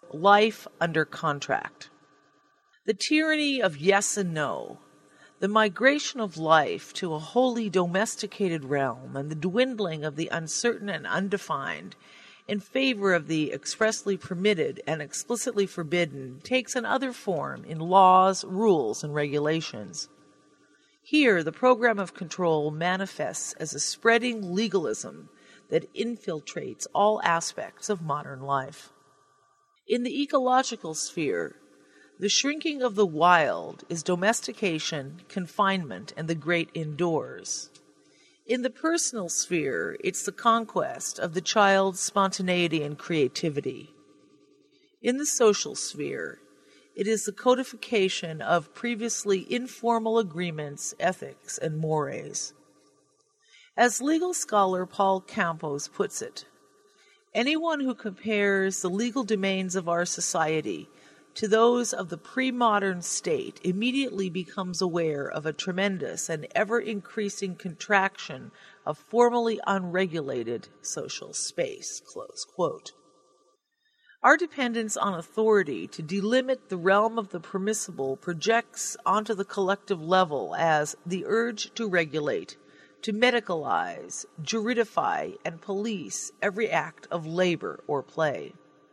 life under contract. The tyranny of yes and no, the migration of life to a wholly domesticated realm, and the dwindling of the uncertain and undefined in favor of the expressly permitted and explicitly forbidden takes another form in laws, rules, and regulations. Here, the program of control manifests as a spreading legalism that infiltrates all aspects of modern life. In the ecological sphere, the shrinking of the wild is domestication, confinement, and the great indoors. In the personal sphere, it's the conquest of the child's spontaneity and creativity. In the social sphere, it is the codification of previously informal agreements, ethics, and mores. As legal scholar Paul Campos puts it, anyone who compares the legal domains of our society to those of the pre-modern state immediately becomes aware of a tremendous and ever-increasing contraction of formally unregulated social space. Close quote. Our dependence on authority to delimit the realm of the permissible projects onto the collective level as the urge to regulate, to medicalize, juridify, and police every act of labor or play.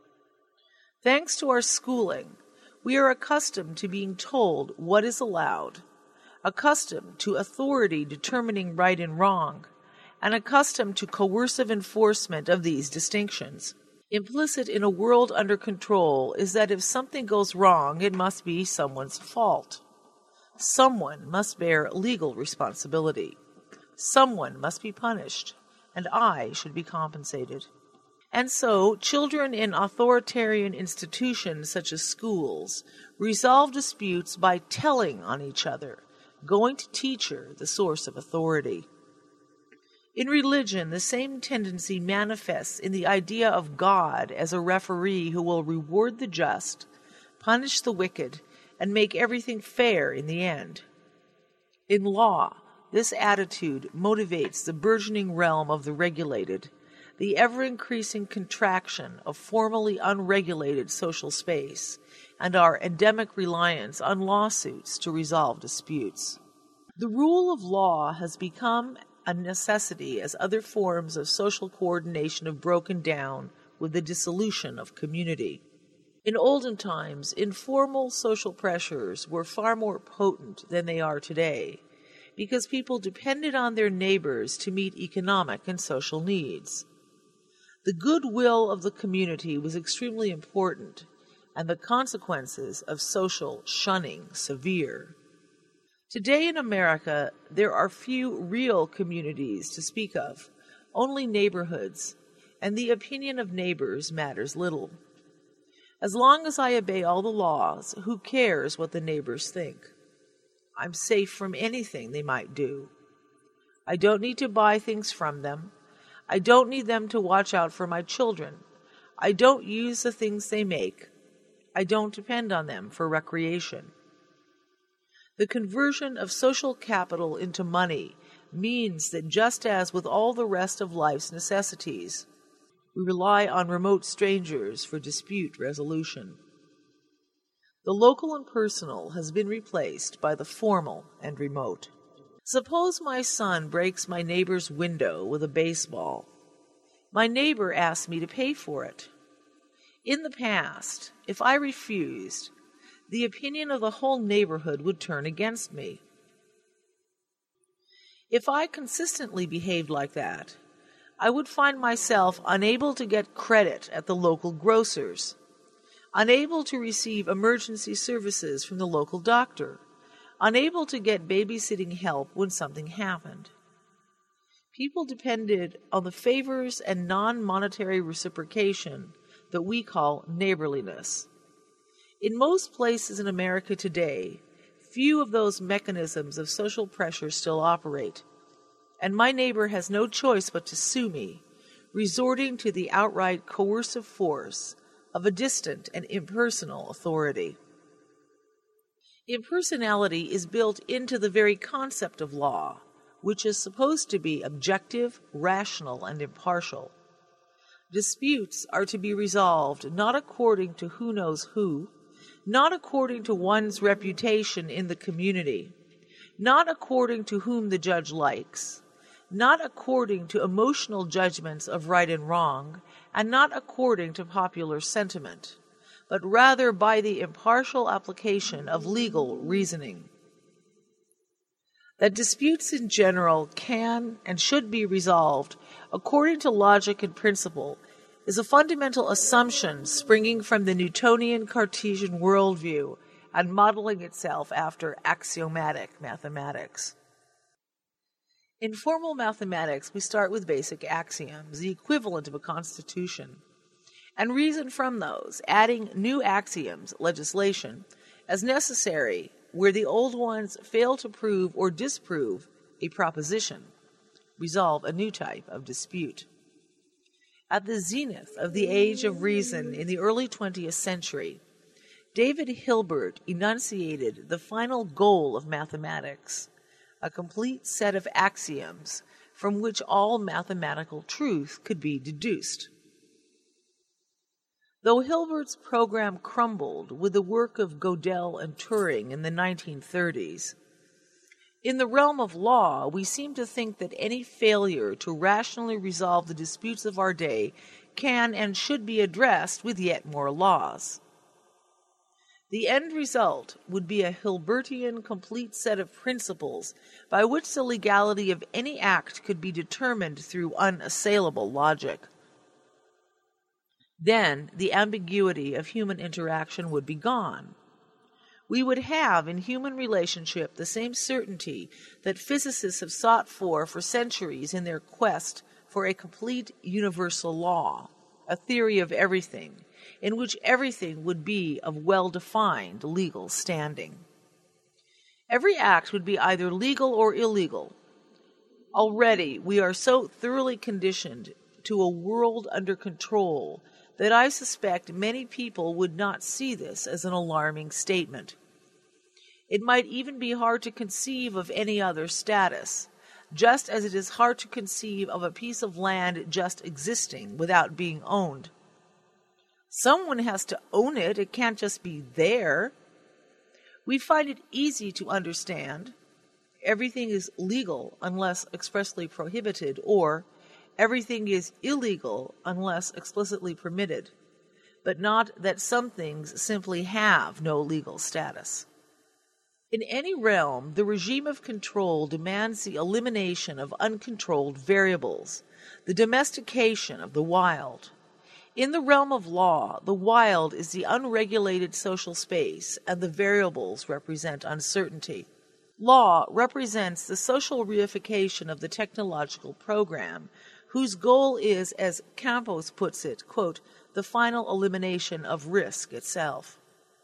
Thanks to our schooling, we are accustomed to being told what is allowed, accustomed to authority determining right and wrong, and accustomed to coercive enforcement of these distinctions. Implicit in a world under control is that if something goes wrong, it must be someone's fault. Someone must bear legal responsibility. Someone must be punished, and I should be compensated. And so, children in authoritarian institutions such as schools resolve disputes by telling on each other, going to teacher, the source of authority. In religion, the same tendency manifests in the idea of God as a referee who will reward the just, punish the wicked, and make everything fair in the end. In law, this attitude motivates the burgeoning realm of the regulated, the ever-increasing contraction of formally unregulated social space, and our endemic reliance on lawsuits to resolve disputes. The rule of law has become a necessity as other forms of social coordination have broken down with the dissolution of community. In olden times, informal social pressures were far more potent than they are today, because people depended on their neighbors to meet economic and social needs. The goodwill of the community was extremely important, and the consequences of social shunning severe. Today in America, there are few real communities to speak of, only neighborhoods, and the opinion of neighbors matters little. As long as I obey all the laws, who cares what the neighbors think? I'm safe from anything they might do. I don't need to buy things from them. I don't need them to watch out for my children. I don't use the things they make. I don't depend on them for recreation. The conversion of social capital into money means that just as with all the rest of life's necessities, we rely on remote strangers for dispute resolution. The local and personal has been replaced by the formal and remote. Suppose my son breaks my neighbor's window with a baseball. My neighbor asks me to pay for it. In the past, if I refused, the opinion of the whole neighborhood would turn against me. If I consistently behaved like that, I would find myself unable to get credit at the local grocers, unable to receive emergency services from the local doctor, unable to get babysitting help when something happened. People depended on the favors and non-monetary reciprocation that we call neighborliness. In most places in America today, few of those mechanisms of social pressure still operate, and my neighbor has no choice but to sue me, resorting to the outright coercive force of a distant and impersonal authority. Impersonality is built into the very concept of law, which is supposed to be objective, rational, and impartial. Disputes are to be resolved not according to who knows who, not according to one's reputation in the community, not according to whom the judge likes, not according to emotional judgments of right and wrong, and not according to popular sentiment, but rather by the impartial application of legal reasoning. That disputes in general can and should be resolved according to logic and principle is a fundamental assumption springing from the Newtonian Cartesian worldview and modeling itself after axiomatic mathematics. In formal mathematics, we start with basic axioms, the equivalent of a constitution, and reason from those, adding new axioms, legislation, as necessary where the old ones fail to prove or disprove a proposition, resolve a new type of dispute. At the zenith of the age of reason in the early 20th century, David Hilbert enunciated the final goal of mathematics, a complete set of axioms from which all mathematical truth could be deduced. Though Hilbert's program crumbled with the work of Gödel and Turing in the 1930s, in the realm of law, we seem to think that any failure to rationally resolve the disputes of our day can and should be addressed with yet more laws. The end result would be a Hilbertian complete set of principles by which the legality of any act could be determined through unassailable logic. Then the ambiguity of human interaction would be gone. We would have in human relationship the same certainty that physicists have sought for centuries in their quest for a complete universal law, a theory of everything, in which everything would be of well-defined legal standing. Every act would be either legal or illegal. Already we are so thoroughly conditioned to a world under control that I suspect many people would not see this as an alarming statement. It might even be hard to conceive of any other status, just as it is hard to conceive of a piece of land just existing without being owned. Someone has to own it. It can't just be there. We find it easy to understand everything is legal unless expressly prohibited, or everything is illegal unless explicitly permitted, but not that some things simply have no legal status. In any realm, the regime of control demands the elimination of uncontrolled variables, the domestication of the wild. In the realm of law, the wild is the unregulated social space, and the variables represent uncertainty. Law represents the social reification of the technological program, whose goal is, as Campos puts it, quote, the final elimination of risk itself.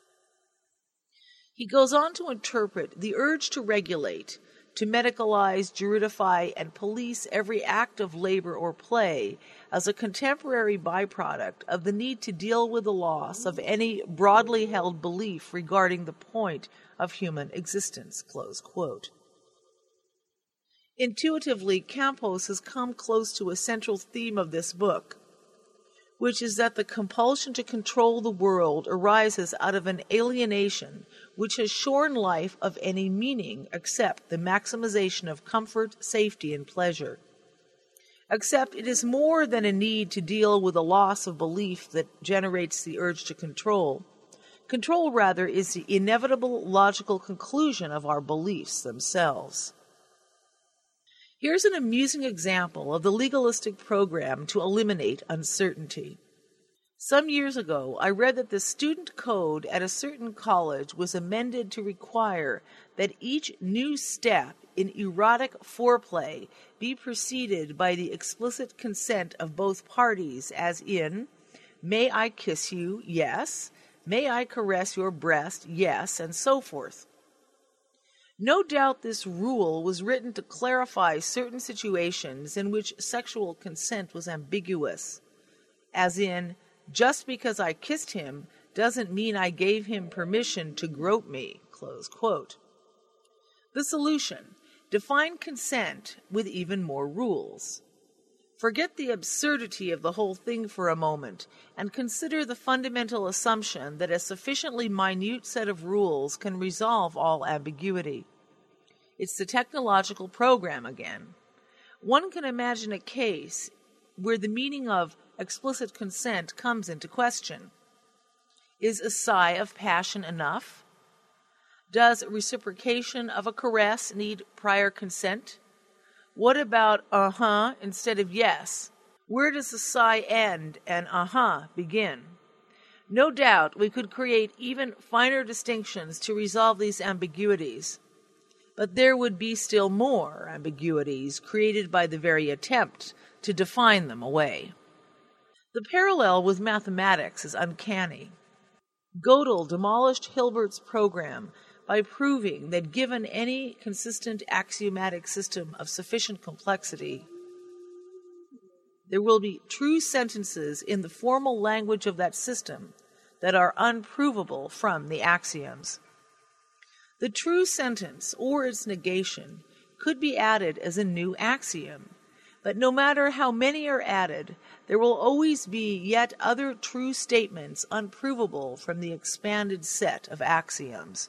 He goes on to interpret the urge to regulate, to medicalize, juridify, and police every act of labor or play as a contemporary byproduct of the need to deal with the loss of any broadly held belief regarding the point of human existence, close quote. Intuitively, Campos has come close to a central theme of this book, which is that the compulsion to control the world arises out of an alienation which has shorn life of any meaning except the maximization of comfort, safety, and pleasure. Except it is more than a need to deal with a loss of belief that generates the urge to control. Control, rather, is the inevitable logical conclusion of our beliefs themselves. Here's an amusing example of the legalistic program to eliminate uncertainty. Some years ago, I read that the student code at a certain college was amended to require that each new step in erotic foreplay be preceded by the explicit consent of both parties, as in, "May I kiss you?" Yes. "May I caress your breast?" Yes, and so forth. No doubt this rule was written to clarify certain situations in which sexual consent was ambiguous, as in, "Just because I kissed him doesn't mean I gave him permission to grope me," close quote. The solution: define consent with even more rules. Forget the absurdity of the whole thing for a moment and consider the fundamental assumption that a sufficiently minute set of rules can resolve all ambiguity. It's the technological program again. One can imagine a case where the meaning of explicit consent comes into question. Is a sigh of passion enough? Does reciprocation of a caress need prior consent? What about instead of yes? Where does the sigh end and begin? No doubt we could create even finer distinctions to resolve these ambiguities, but there would be still more ambiguities created by the very attempt to define them away. The parallel with mathematics is uncanny. Gödel demolished Hilbert's program by proving that given any consistent axiomatic system of sufficient complexity, there will be true sentences in the formal language of that system that are unprovable from the axioms. The true sentence or its negation could be added as a new axiom, but no matter how many are added, there will always be yet other true statements unprovable from the expanded set of axioms.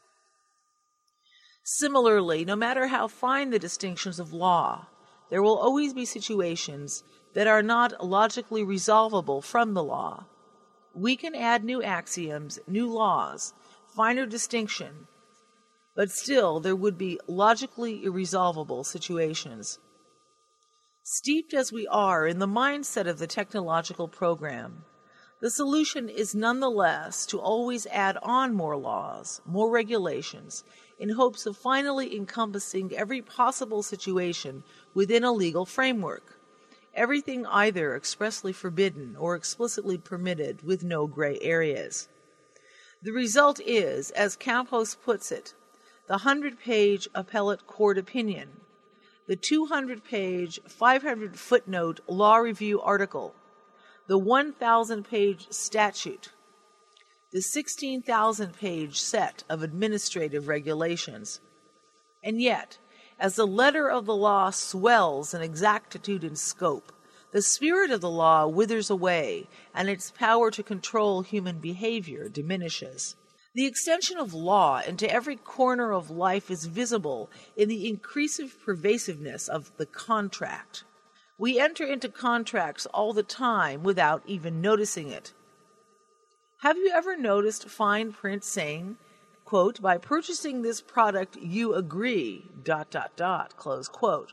Similarly, no matter how fine the distinctions of law, there will always be situations that are not logically resolvable from the law. We can add new axioms, new laws, finer distinction, but still there would be logically irresolvable situations. Steeped as we are in the mindset of the technological program, the solution is nonetheless to always add on more laws, more regulations, in hopes of finally encompassing every possible situation within a legal framework, everything either expressly forbidden or explicitly permitted with no gray areas. The result is, as Campos puts it, the 100-page appellate court opinion, the 200-page, 500-footnote law review article, the 1,000-page statute, the 16,000-page set of administrative regulations. And yet, as the letter of the law swells in exactitude and scope, the spirit of the law withers away, and its power to control human behavior diminishes. The extension of law into every corner of life is visible in the increasing pervasiveness of the contract. We enter into contracts all the time without even noticing it. Have you ever noticed fine print saying, quote, by purchasing this product you agree, ... close quote.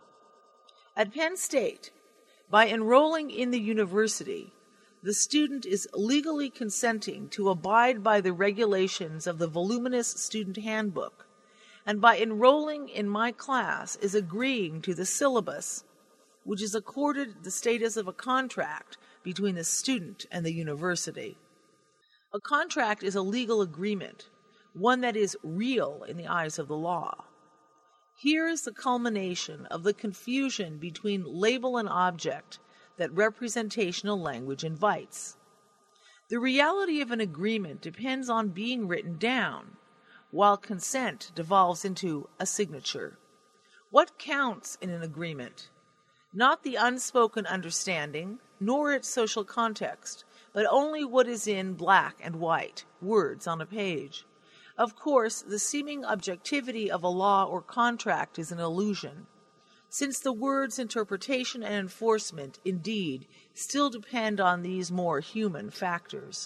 At Penn State, by enrolling in the university, the student is legally consenting to abide by the regulations of the voluminous student handbook, and by enrolling in my class is agreeing to the syllabus, which is accorded the status of a contract between the student and the university. A contract is a legal agreement, one that is real in the eyes of the law. Here is the culmination of the confusion between label and object that representational language invites. The reality of an agreement depends on being written down, while consent devolves into a signature. What counts in an agreement? Not the unspoken understanding, nor its social context, but only what is in black and white, words on a page. Of course, the seeming objectivity of a law or contract is an illusion, since the word's interpretation and enforcement, indeed, still depend on these more human factors.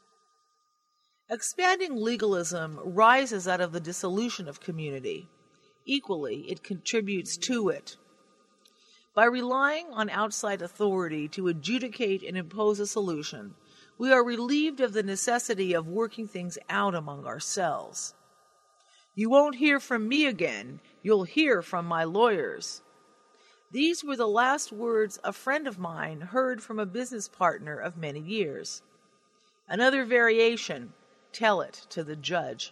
Expanding legalism rises out of the dissolution of community. Equally, it contributes to it. By relying on outside authority to adjudicate and impose a solution, we are relieved of the necessity of working things out among ourselves. You won't hear from me again, you'll hear from my lawyers. These were the last words a friend of mine heard from a business partner of many years. Another variation, tell it to the judge.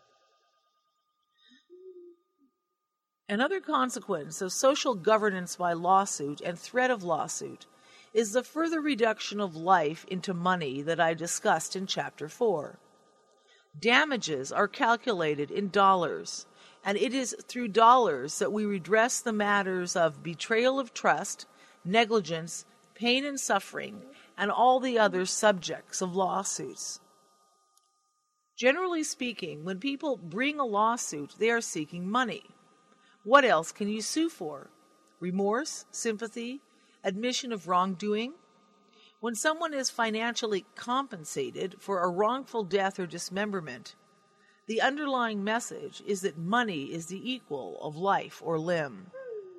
Another consequence of social governance by lawsuit and threat of lawsuit is the further reduction of life into money that I discussed in Chapter 4. Damages are calculated in dollars, and it is through dollars that we redress the matters of betrayal of trust, negligence, pain and suffering, and all the other subjects of lawsuits. Generally speaking, when people bring a lawsuit, they are seeking money. What else can you sue for? Remorse, sympathy, admission of wrongdoing? When someone is financially compensated for a wrongful death or dismemberment, the underlying message is that money is the equal of life or limb.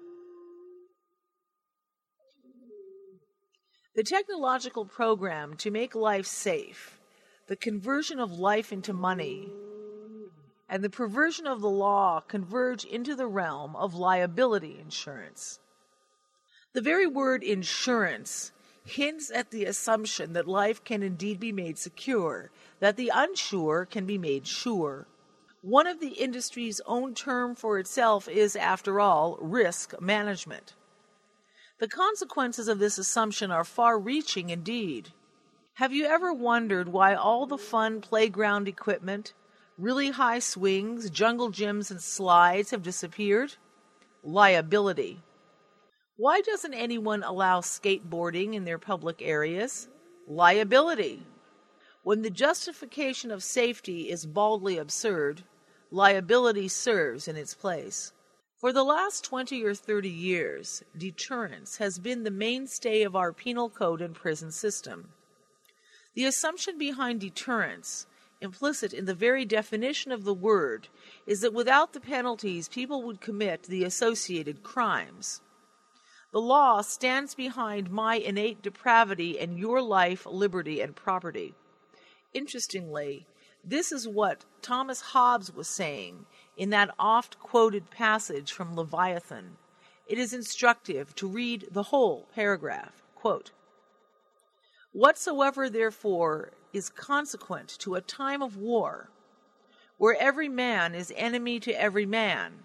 The technological program to make life safe, the conversion of life into money, and the perversion of the law converge into the realm of liability insurance. The very word insurance hints at the assumption that life can indeed be made secure, that the unsure can be made sure. One of the industry's own term for itself is, after all, risk management. The consequences of this assumption are far-reaching indeed. Have you ever wondered why all the fun playground equipment, really high swings, jungle gyms, and slides have disappeared? Liability. Why doesn't anyone allow skateboarding in their public areas? Liability. When the justification of safety is baldly absurd, liability serves in its place. For the last 20 or 30 years, deterrence has been the mainstay of our penal code and prison system. The assumption behind deterrence, implicit in the very definition of the word, is that without the penalties, people would commit the associated crimes. The law stands behind my innate depravity and your life, liberty, and property. Interestingly, this is what Thomas Hobbes was saying in that oft-quoted passage from Leviathan. It is instructive to read the whole paragraph. Quote, "Whatsoever, therefore, is consequent to a time of war, where every man is enemy to every man,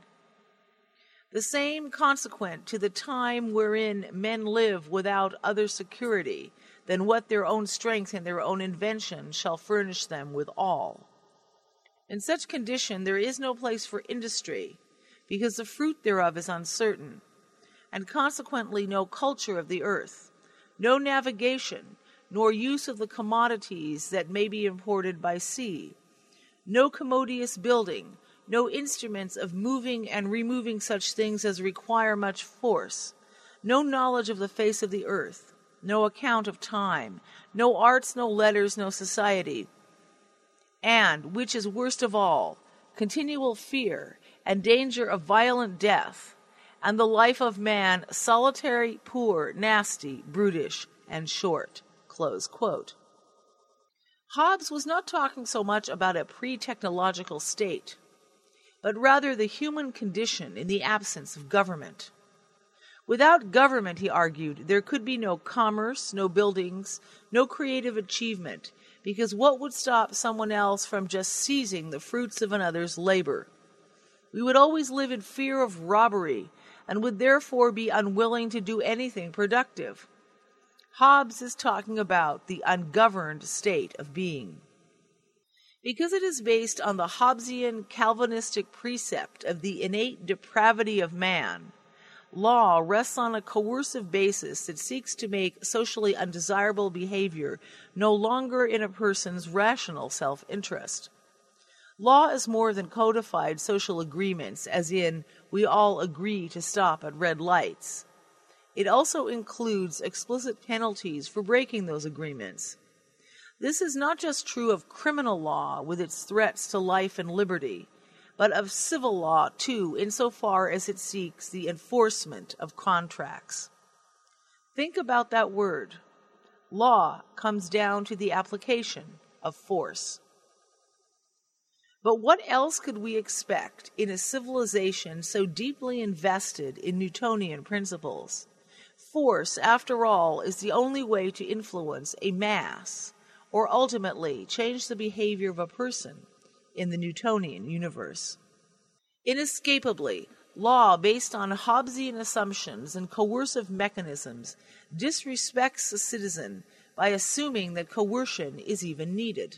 the same consequent to the time wherein men live without other security than what their own strength and their own invention shall furnish them with all. In such condition there is no place for industry, because the fruit thereof is uncertain, and consequently no culture of the earth, no navigation, nor use of the commodities that may be imported by sea, no commodious building, no instruments of moving and removing such things as require much force, no knowledge of the face of the earth, no account of time, no arts, no letters, no society, and, which is worst of all, continual fear and danger of violent death, and the life of man solitary, poor, nasty, brutish, and short." Close quote. Hobbes was not talking so much about a pre-technological state, but rather the human condition in the absence of government. Without government, he argued, there could be no commerce, no buildings, no creative achievement, because what would stop someone else from just seizing the fruits of another's labor? We would always live in fear of robbery, and would therefore be unwilling to do anything productive. Hobbes is talking about the ungoverned state of being. Because it is based on the Hobbesian Calvinistic precept of the innate depravity of man, law rests on a coercive basis that seeks to make socially undesirable behavior no longer in a person's rational self-interest. Law is more than codified social agreements, as in, we all agree to stop at red lights. It also includes explicit penalties for breaking those agreements. This is not just true of criminal law with its threats to life and liberty, but of civil law too, insofar as it seeks the enforcement of contracts. Think about that word. Law comes down to the application of force. But what else could we expect in a civilization so deeply invested in Newtonian principles? Force, after all, is the only way to influence a mass, or ultimately change the behavior of a person in the Newtonian universe. Inescapably, law based on Hobbesian assumptions and coercive mechanisms disrespects the citizen by assuming that coercion is even needed.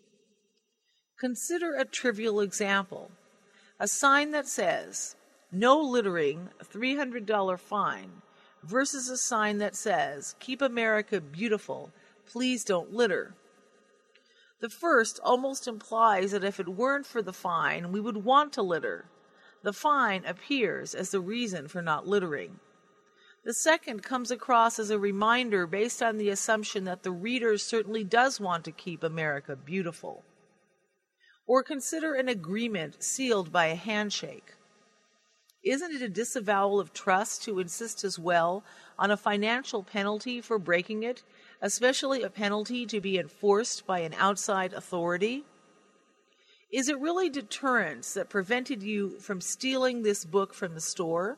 Consider a trivial example. A sign that says, "No littering, $300 fine," versus a sign that says, "Keep America beautiful, please don't litter." The first almost implies that if it weren't for the fine, we would want to litter. The fine appears as the reason for not littering. The second comes across as a reminder based on the assumption that the reader certainly does want to keep America beautiful. Or consider an agreement sealed by a handshake. Isn't it a disavowal of trust to insist as well on a financial penalty for breaking it, especially a penalty to be enforced by an outside authority? Is it really deterrence that prevented you from stealing this book from the store?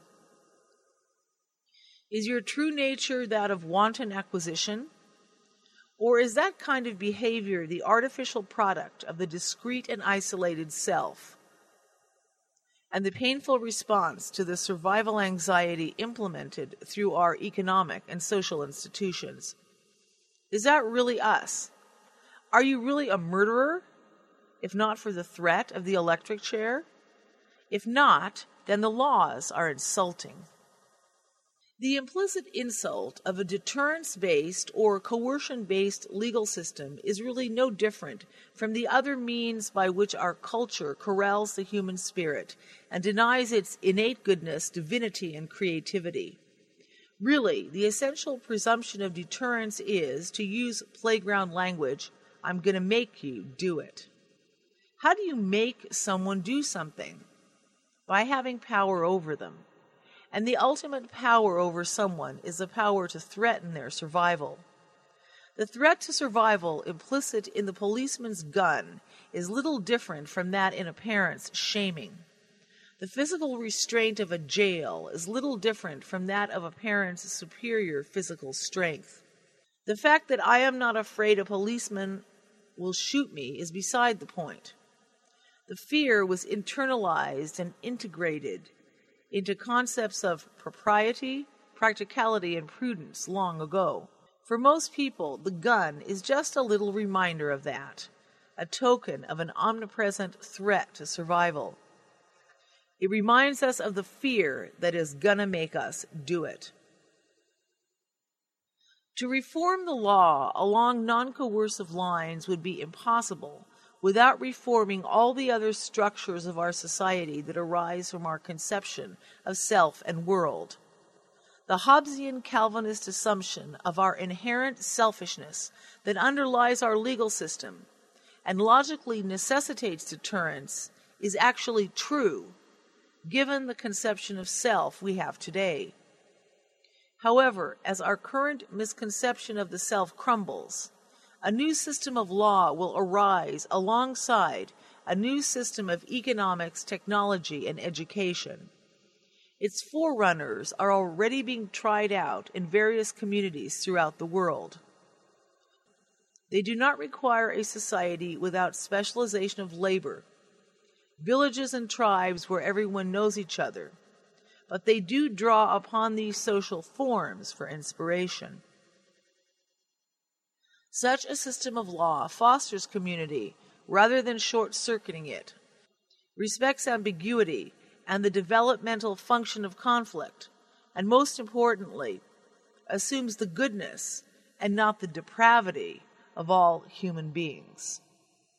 Is your true nature that of wanton acquisition? Or is that kind of behavior the artificial product of the discrete and isolated self, and the painful response to the survival anxiety implemented through our economic and social institutions? Is that really us? Are you really a murderer, if not for the threat of the electric chair? If not, then the laws are insulting. The implicit insult of a deterrence-based or coercion-based legal system is really no different from the other means by which our culture corrals the human spirit and denies its innate goodness, divinity, and creativity. Really, the essential presumption of deterrence is, to use playground language, "I'm going to make you do it." How do you make someone do something? By having power over them. And the ultimate power over someone is the power to threaten their survival. The threat to survival implicit in the policeman's gun is little different from that in a parent's shaming. The physical restraint of a jail is little different from that of a parent's superior physical strength. The fact that I am not afraid a policeman will shoot me is beside the point. The fear was internalized and integrated into concepts of propriety, practicality, and prudence long ago. For most people, the gun is just a little reminder of that, a token of an omnipresent threat to survival. It reminds us of the fear that is gonna make us do it. To reform the law along non-coercive lines would be impossible without reforming all the other structures of our society that arise from our conception of self and world. The Hobbesian Calvinist assumption of our inherent selfishness that underlies our legal system and logically necessitates deterrence is actually true, given the conception of self we have today. However, as our current misconception of the self crumbles, a new system of law will arise alongside a new system of economics, technology, and education. Its forerunners are already being tried out in various communities throughout the world. They do not require a society without specialization of labor, villages and tribes where everyone knows each other, but they do draw upon these social forms for inspiration. Such a system of law fosters community rather than short-circuiting it, respects ambiguity and the developmental function of conflict, and most importantly, assumes the goodness and not the depravity of all human beings.